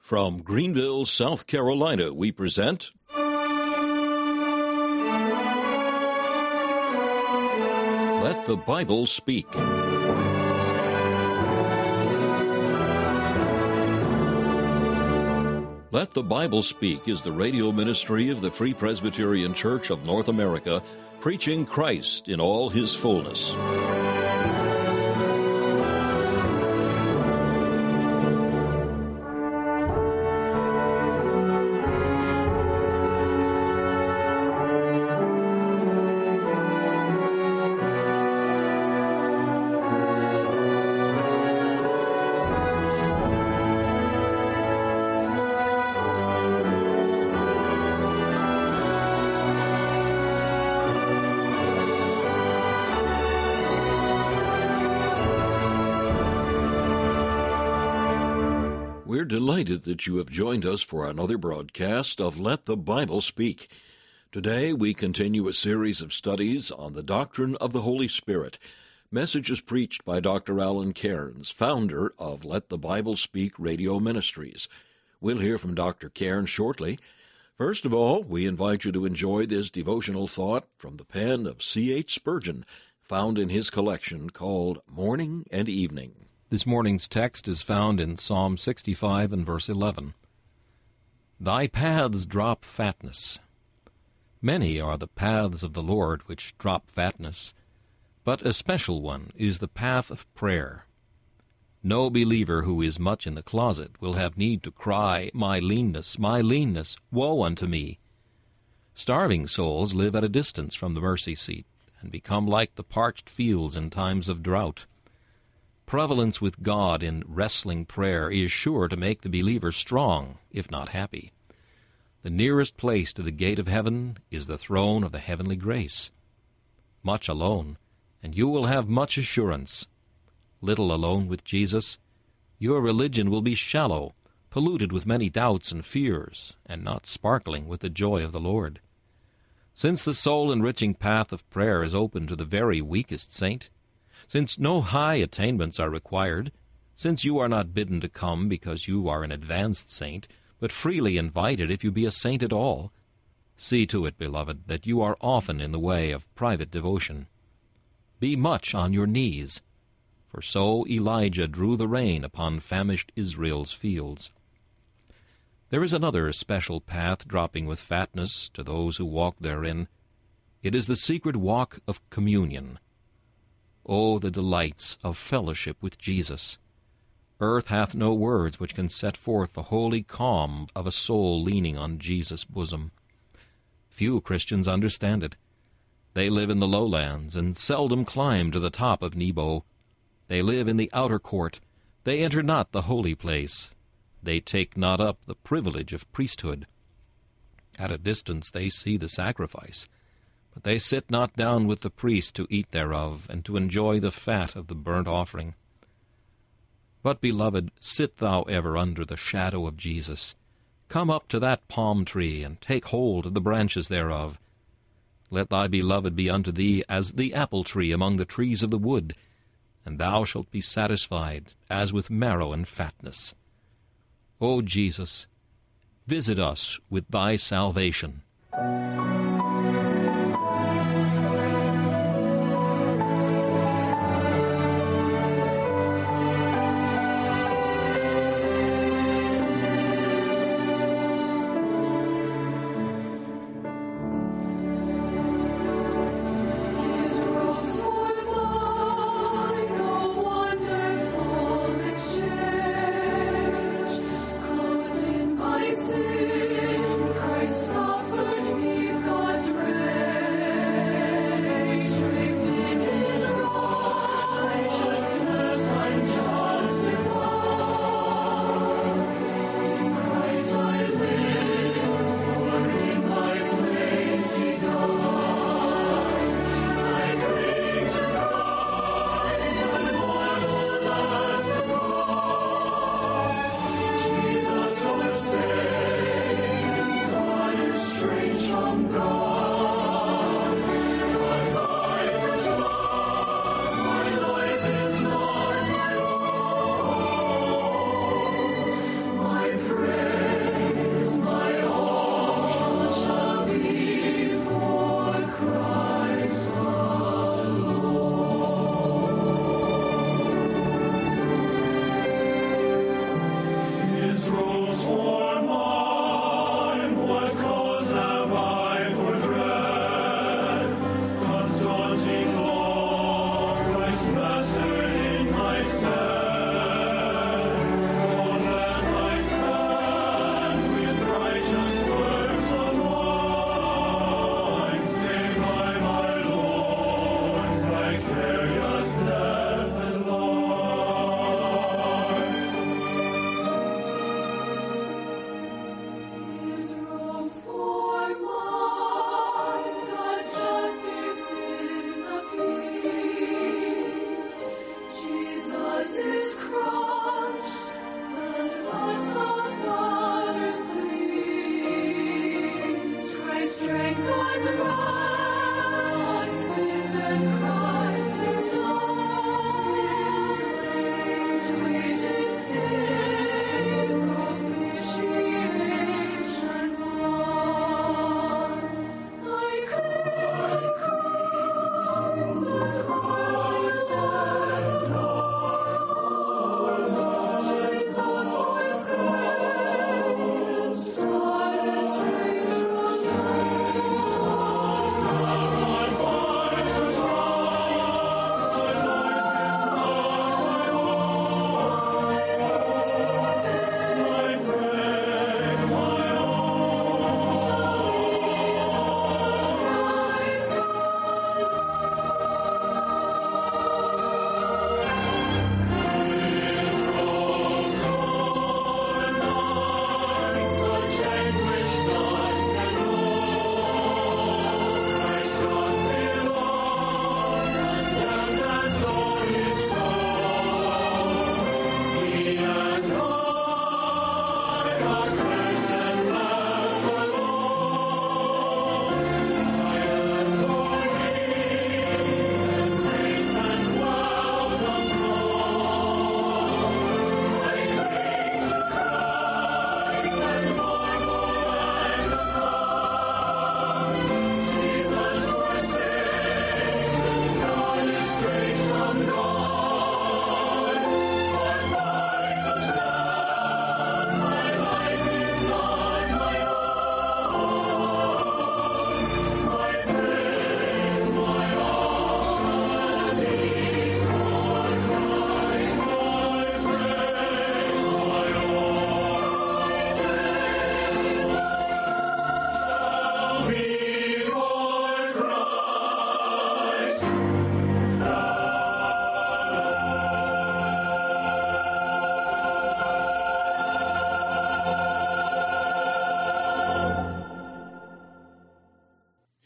From Greenville, South Carolina, we present Let the Bible Speak. Let the Bible Speak is the radio ministry of the Free Presbyterian Church of North America, preaching Christ in all His fullness. We're delighted that you have joined us for another broadcast of Let the Bible Speak. Today we continue a series of studies on the doctrine of the Holy Spirit, messages preached by Dr. Alan Cairns, founder of Let the Bible Speak Radio Ministries. We'll hear from Dr. Cairns shortly. First of all, we invite you to enjoy this devotional thought from the pen of C.H. Spurgeon, found in his collection called Morning and Evening. This morning's text is found in Psalm 65 and verse 11. Thy paths drop fatness. Many are the paths of the Lord which drop fatness, but a special one is the path of prayer. No believer who is much in the closet will have need to cry, my leanness, woe unto me. Starving souls live at a distance from the mercy seat and become like the parched fields in times of drought. Prevalence with God in wrestling prayer is sure to make the believer strong, if not happy. The nearest place to the gate of heaven is the throne of the heavenly grace. Much alone, and you will have much assurance. Little alone with Jesus, your religion will be shallow, polluted with many doubts and fears, and not sparkling with the joy of the Lord. Since the soul-enriching path of prayer is open to the very weakest saint, since no high attainments are required, since you are not bidden to come because you are an advanced saint, but freely invited if you be a saint at all, see to it, beloved, that you are often in the way of private devotion. Be much on your knees, for so Elijah drew the rain upon famished Israel's fields. There is another special path dropping with fatness to those who walk therein. It is the secret walk of communion. Oh, the delights of fellowship with Jesus! Earth hath no words which can set forth the holy calm of a soul leaning on Jesus' bosom. Few Christians understand it. They live in the lowlands, and seldom climb to the top of Nebo. They live in the outer court. They enter not the holy place. They take not up the privilege of priesthood. At a distance they see the sacrifice, but they sit not down with the priest to eat thereof, and to enjoy the fat of the burnt offering. But, beloved, sit thou ever under the shadow of Jesus. Come up to that palm tree, and take hold of the branches thereof. Let thy beloved be unto thee as the apple tree among the trees of the wood, and thou shalt be satisfied as with marrow and fatness. O Jesus, visit us with thy salvation. Sin, Christ suffered.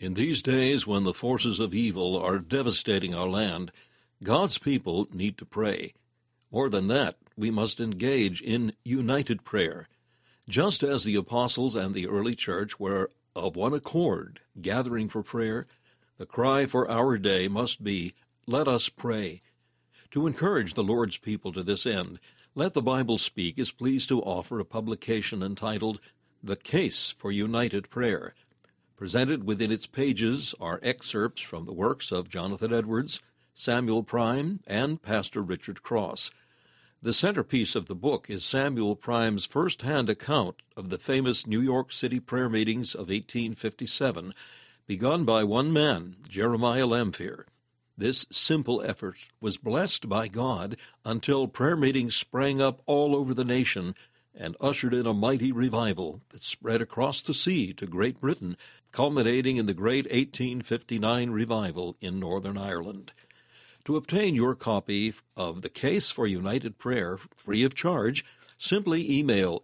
In these days when the forces of evil are devastating our land, God's people need to pray. More than that, we must engage in united prayer. Just as the apostles and the early church were of one accord, gathering for prayer, the cry for our day must be, "Let us pray." To encourage the Lord's people to this end, Let the Bible Speak is pleased to offer a publication entitled The Case for United Prayer. Presented within its pages are excerpts from the works of Jonathan Edwards, Samuel Prime, and Pastor Richard Cross. The centerpiece of the book is Samuel Prime's first-hand account of the famous New York City prayer meetings of 1857, begun by one man, Jeremiah Lamphere. This simple effort was blessed by God until prayer meetings sprang up all over the nation and ushered in a mighty revival that spread across the sea to Great Britain, culminating in the great 1859 revival in Northern Ireland. To obtain your copy of The Case for United Prayer free of charge, simply email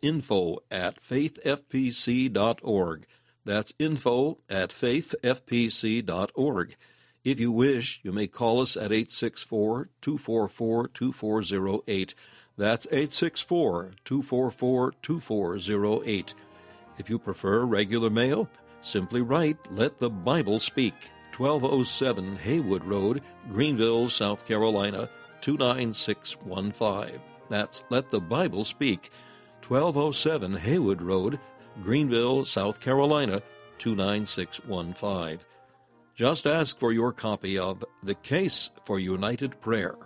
info@faithfpc.org. That's info@faithfpc.org. If you wish, you may call us at 864-244-2408. That's 864-244-2408. If you prefer regular mail, simply write Let the Bible Speak, 1207 Haywood Road, Greenville, South Carolina, 29615. That's Let the Bible Speak, 1207 Haywood Road, Greenville, South Carolina, 29615. Just ask for your copy of The Case for United Prayer.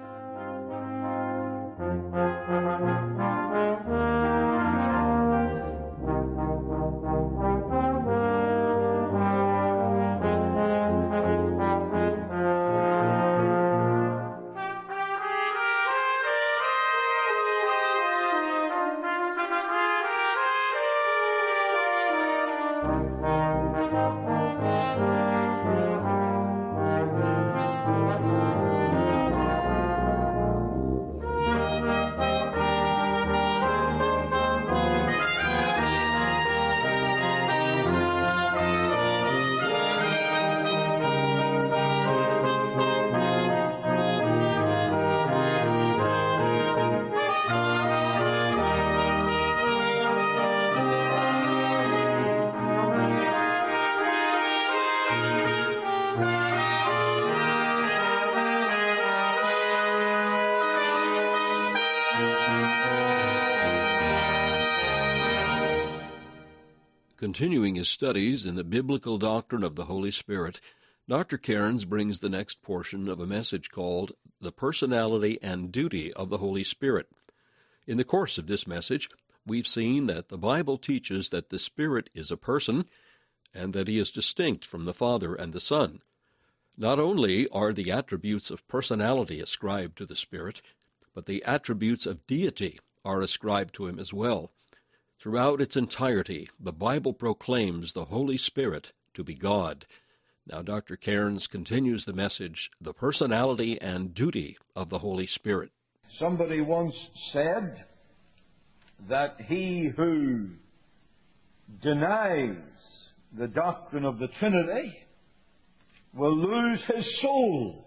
Continuing his studies in the biblical doctrine of the Holy Spirit, Dr. Cairns brings the next portion of a message called The Personality and Duty of the Holy Spirit. In the course of this message, we've seen that the Bible teaches that the Spirit is a person and that he is distinct from the Father and the Son. Not only are the attributes of personality ascribed to the Spirit, but the attributes of deity are ascribed to him as well. Throughout its entirety, the Bible proclaims the Holy Spirit to be God. Now, Dr. Cairns continues the message, The Personality and Duty of the Holy Spirit. Somebody once said that he who denies the doctrine of the Trinity will lose his soul.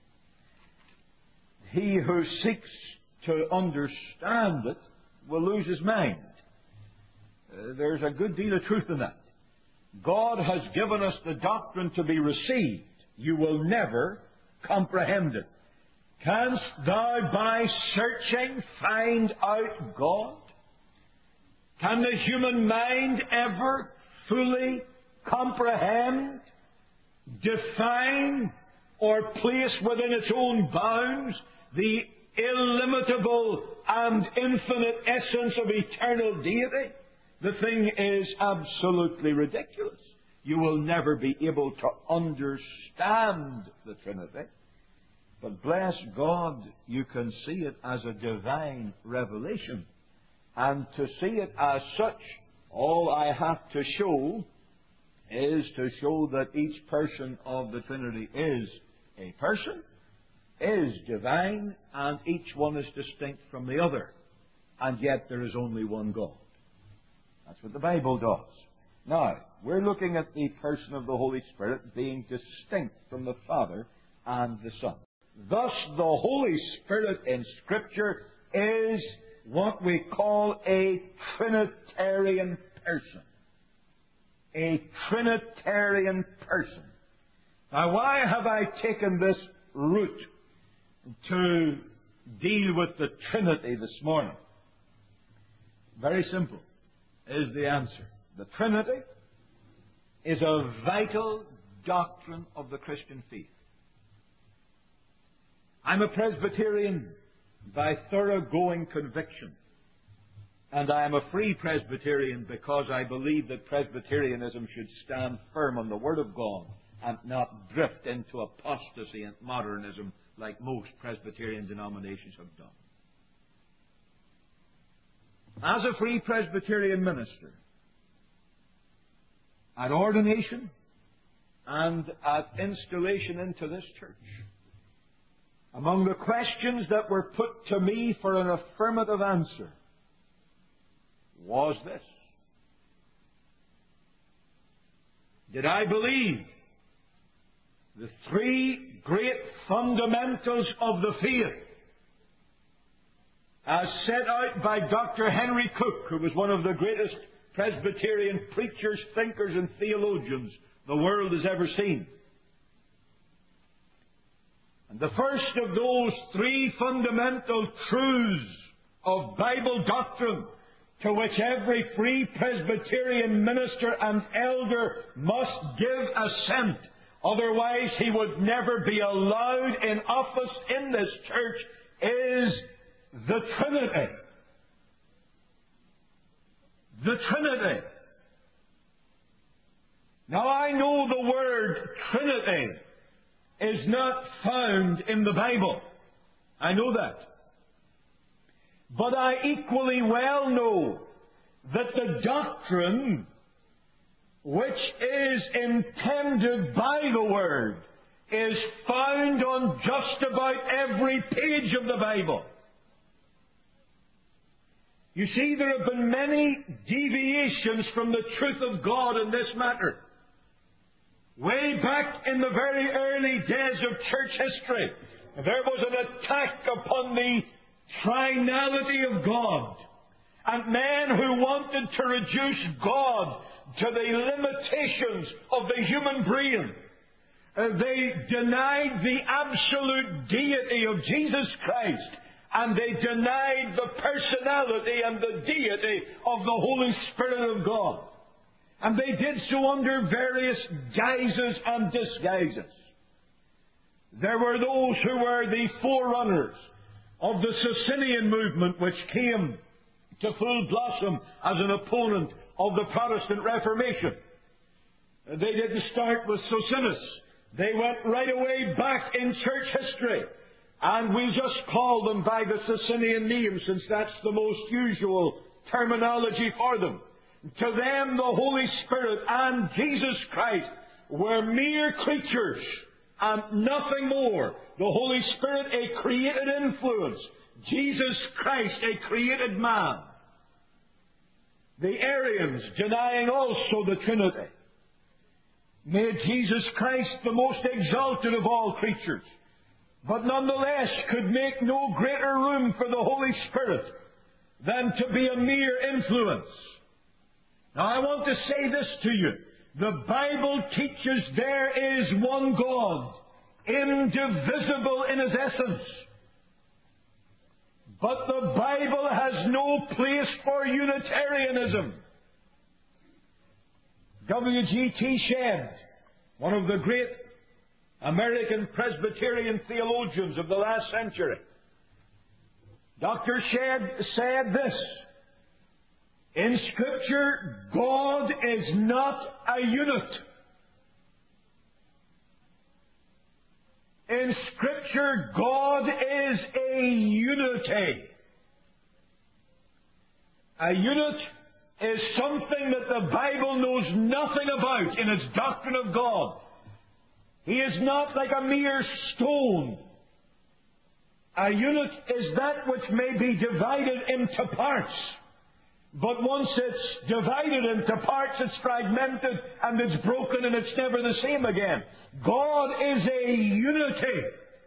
He who seeks to understand it will lose his mind. There's a good deal of truth in that. God has given us the doctrine to be received. You will never comprehend it. Canst thou by searching find out God? Can the human mind ever fully comprehend, define, or place within its own bounds the illimitable and infinite essence of eternal deity? The thing is absolutely ridiculous. You will never be able to understand the Trinity. But bless God, you can see it as a divine revelation. And to see it as such, all I have to show is to show that each person of the Trinity is a person, is divine, and each one is distinct from the other. And yet there is only one God. That's what the Bible does. Now, we're looking at the person of the Holy Spirit being distinct from the Father and the Son. Thus, the Holy Spirit in Scripture is what we call a Trinitarian person. A Trinitarian person. Now, why have I taken this route to deal with the Trinity this morning? Very simple is the answer. The Trinity is a vital doctrine of the Christian faith. I'm a Presbyterian by thoroughgoing conviction. And I am a free Presbyterian because I believe that Presbyterianism should stand firm on the Word of God and not drift into apostasy and modernism like most Presbyterian denominations have done. As a free Presbyterian minister, at ordination and at installation into this church, among the questions that were put to me for an affirmative answer was this: did I believe the three great fundamentals of the faith as set out by Dr. Henry Cook, who was one of the greatest Presbyterian preachers, thinkers, and theologians the world has ever seen? And the first of those three fundamental truths of Bible doctrine to which every free Presbyterian minister and elder must give assent, otherwise he would never be allowed in office in this church, is the Trinity. The Trinity. Now, I know the word Trinity is not found in the Bible. I know that. But I equally well know that the doctrine which is intended by the Word is found on just about every page of the Bible. You see, there have been many deviations from the truth of God in this matter. Way back in the very early days of church history, there was an attack upon the trinality of God. And men who wanted to reduce God to the limitations of the human brain, they denied the absolute deity of Jesus Christ, and they denied the personality and the deity of the Holy Spirit of God. And they did so under various guises and disguises. There were those who were the forerunners of the Socinian movement, which came to full blossom as an opponent of the Protestant Reformation. They didn't start with Socinus. They went right away back in church history. And we just call them by the Socinian name, since that's the most usual terminology for them. To them, the Holy Spirit and Jesus Christ were mere creatures and nothing more. The Holy Spirit, a created influence. Jesus Christ, a created man. The Arians denying also the Trinity made Jesus Christ the most exalted of all creatures, but nonetheless could make no greater room for the Holy Spirit than to be a mere influence. Now, I want to say this to you. The Bible teaches there is one God, indivisible in His essence. But the Bible has no place for Unitarianism. W.G.T. Shedd, one of the great American Presbyterian theologians of the last century, Dr. Shedd said this: in Scripture, God is not a unit. In Scripture, God is a unity. A unit is something that the Bible knows nothing about in its doctrine of God. He is not like a mere stone. A unit is that which may be divided into parts. But once it's divided into parts, it's fragmented and it's broken and it's never the same again. God is a unity.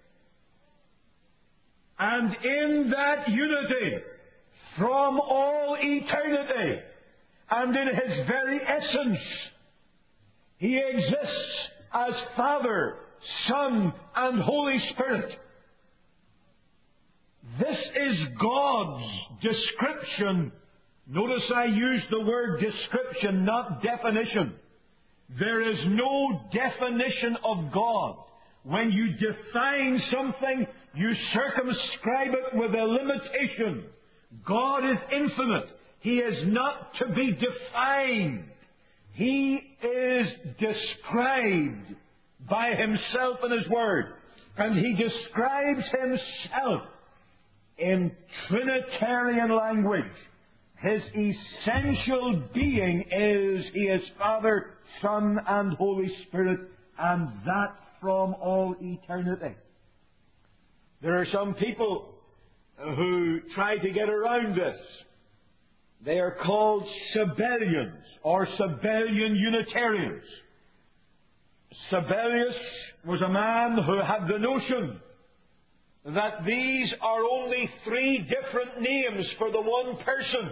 And in that unity, from all eternity, and in His very essence, He exists as Father, Son, and Holy Spirit. This is God's description. Notice I use the word description, not definition. There is no definition of God. When you define something, you circumscribe it with a limitation. God is infinite. He is not to be defined. He is described by Himself in His Word. And He describes Himself in Trinitarian language. His essential being is He is Father, Son, and Holy Spirit, and that from all eternity. There are some people who try to get around this. They are called Sabellians or Sabellian Unitarians. Sabellius was a man who had the notion that these are only three different names for the one person.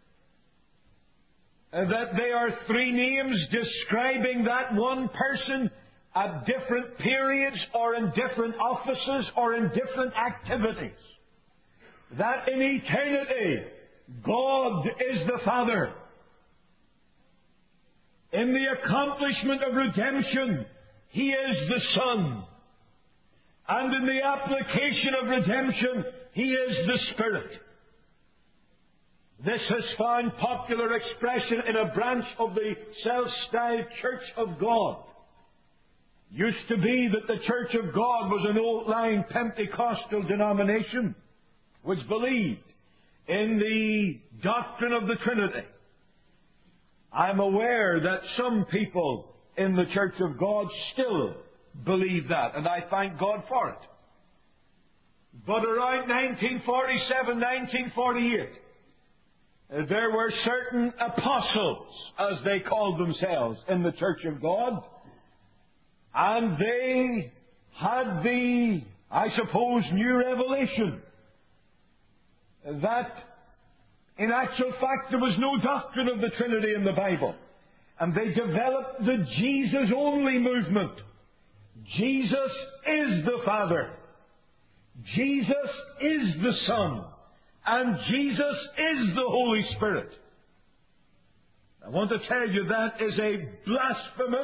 That they are three names describing that one person at different periods or in different offices or in different activities. That in eternity, God is the Father. In the accomplishment of redemption, He is the Son. And in the application of redemption, He is the Spirit. This has found popular expression in a branch of the self-styled Church of God. Used to be that the Church of God was an old-line Pentecostal denomination which believed in the doctrine of the Trinity. I'm aware that some people in the Church of God still believe that, and I thank God for it. But around 1947, 1948, there were certain apostles, as they called themselves, in the Church of God, and they had the, I suppose, new revelation that in actual fact there was no doctrine of the Trinity in the Bible. And they developed the Jesus-only movement. Jesus is the Father. Jesus is the Son. And Jesus is the Holy Spirit. I want to tell you that is a blasphemous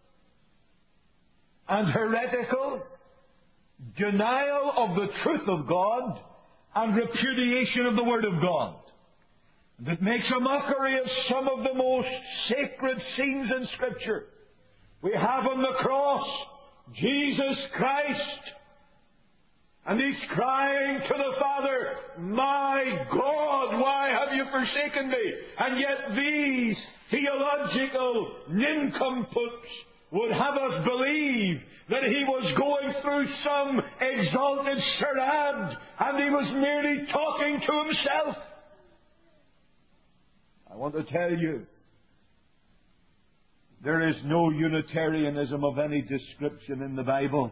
and heretical denial of the truth of God and repudiation of the Word of God that makes a mockery of some of the most sacred scenes in Scripture. We have on the cross Jesus Christ, and He's crying to the Father, "My God, why have you forsaken me?" And yet these theological nincompoops would have us believe that He was going through some exalted charade and He was merely talking to Himself. I want to tell you, there is no Unitarianism of any description in the Bible.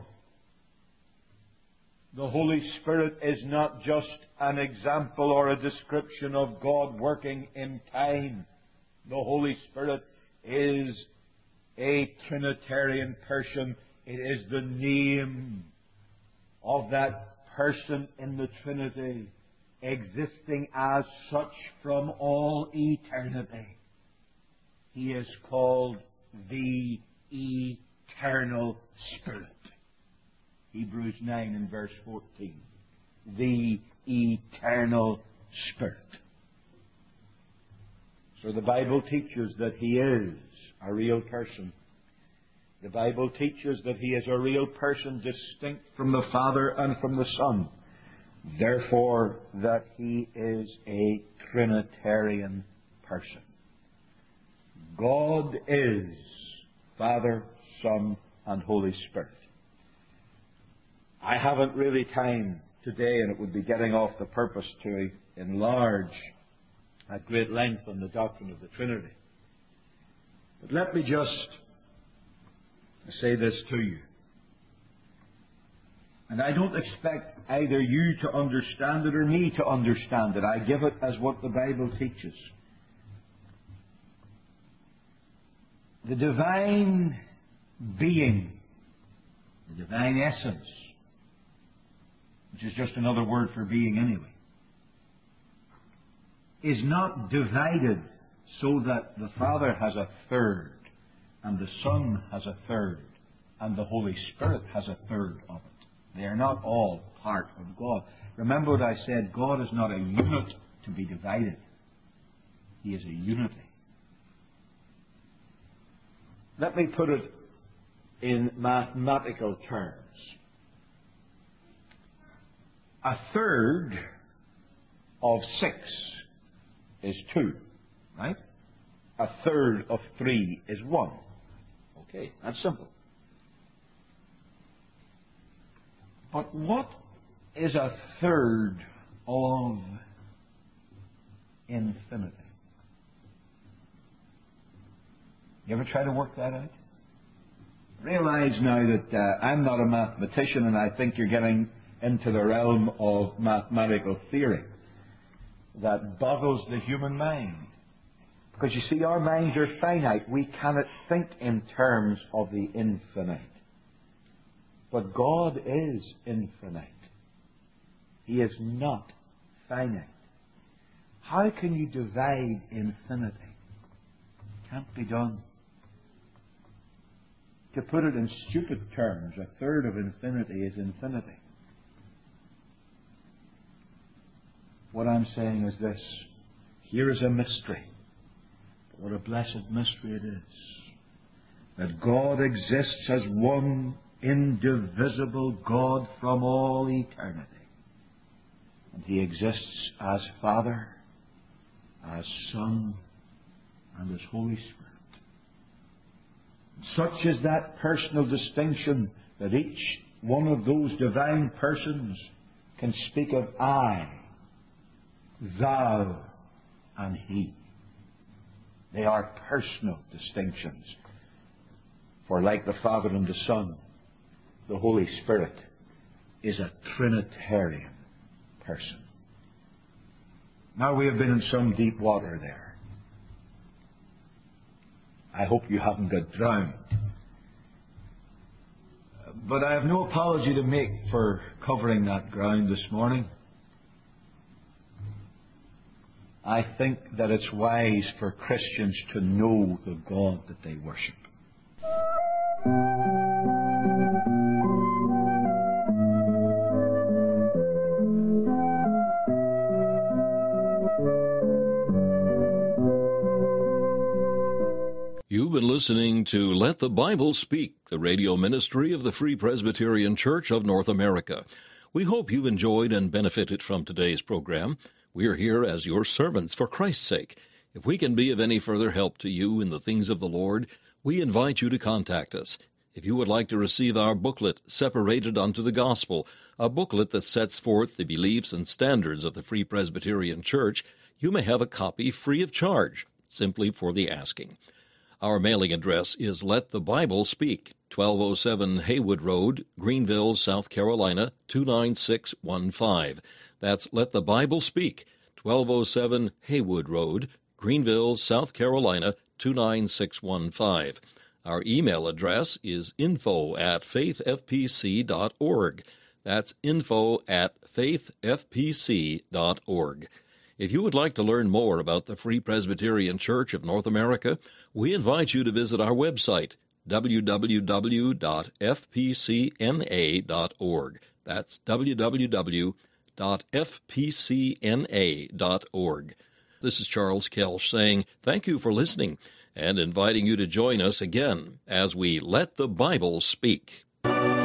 The Holy Spirit is not just an example or a description of God working in time. The Holy Spirit is a Trinitarian person. It is the name of that person in the Trinity, existing as such from all eternity. He is called the Eternal Spirit. Hebrews 9 and verse 14. The Eternal Spirit. So the Bible teaches that He is a real person. The Bible teaches that He is a real person distinct from the Father and from the Son. Therefore, that He is a Trinitarian person. God is Father, Son, and Holy Spirit. I haven't really time today, and it would be getting off the purpose to enlarge at great length on the doctrine of the Trinity. But let me just say this to you. And I don't expect either you to understand it or me to understand it. I give it as what the Bible teaches. The divine being, the divine essence, which is just another word for being anyway, is not divided so that the Father has a third, and the Son has a third, and the Holy Spirit has a third of it. They are not all part of God. Remember what I said, God is not a unit to be divided. He is a unity. Let me put it in mathematical terms. A third of 6 is 2, right? A third of 3 is 1. Okay, that's simple. But what is a third of infinity? You ever try to work that out? Realize now that I'm not a mathematician, and I think you're getting into the realm of mathematical theory that boggles the human mind. Because you see, our minds are finite. We cannot think in terms of the infinite. But God is infinite. He is not finite. How can you divide infinity? Can't be done. To put it in stupid terms, a third of infinity is infinity. What I'm saying is this. Here is a mystery. What a blessed mystery it is. That God exists as one indivisible God from all eternity. And He exists as Father, as Son, and as Holy Spirit. Such is that personal distinction that each one of those divine persons can speak of I, Thou, and He. They are personal distinctions. For like the Father and the Son, the Holy Spirit is a Trinitarian person. Now we have been in some deep water there. I hope you haven't got drowned. But I have no apology to make for covering that ground this morning. I think that it's wise for Christians to know the God that they worship. You've been listening to Let the Bible Speak, the radio ministry of the Free Presbyterian Church of North America. We hope you've enjoyed and benefited from today's program. We are here as your servants for Christ's sake. If we can be of any further help to you in the things of the Lord, we invite you to contact us. If you would like to receive our booklet, Separated unto the Gospel, a booklet that sets forth the beliefs and standards of the Free Presbyterian Church, you may have a copy free of charge, simply for the asking. Our mailing address is Let the Bible Speak, 1207 Haywood Road, Greenville, South Carolina, 29615. That's Let the Bible Speak, 1207 Haywood Road, Greenville, South Carolina, 29615. Our email address is info@faithfpc.org. That's info@faithfpc.org. If you would like to learn more about the Free Presbyterian Church of North America, we invite you to visit our website, www.fpcna.org. That's www.fpcna.org. This is Charles Kelsch saying thank you for listening and inviting you to join us again as we Let the Bible Speak.